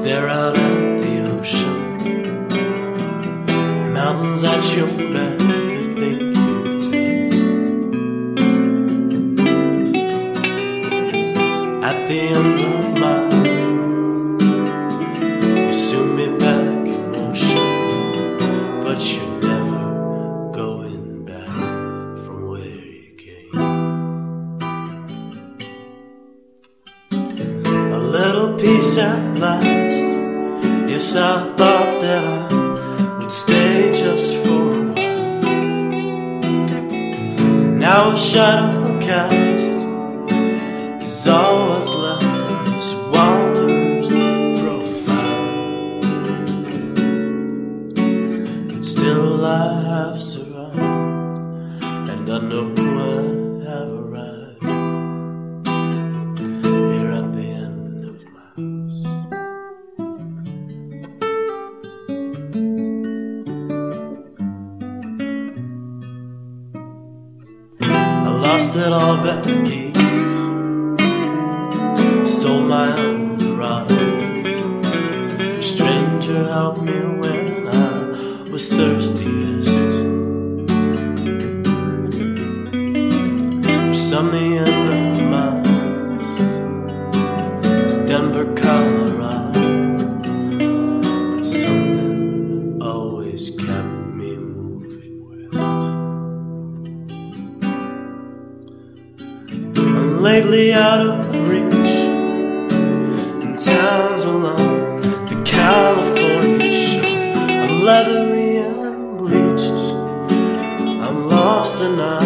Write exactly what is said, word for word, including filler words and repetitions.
Stare out at the ocean, mountains at your back, you think you've tamed. At the end of mine, you sue me back in motion, but you're never going back from where you came. A little peace at last. Yes, I thought that I would stay just for a while. Now a shadow cast is all what's left of this wanderer's profile. But still I have survived, and I know I have arrived here at the end of my house. Lost it all back east, sold my Eldorado. A stranger helped me when I was thirstiest. For some the end of miles is Denver, Colorado, but something always kept me moving west. Lately out of reach in towns along the California shore, I'm leathery and bleached, I'm lost and I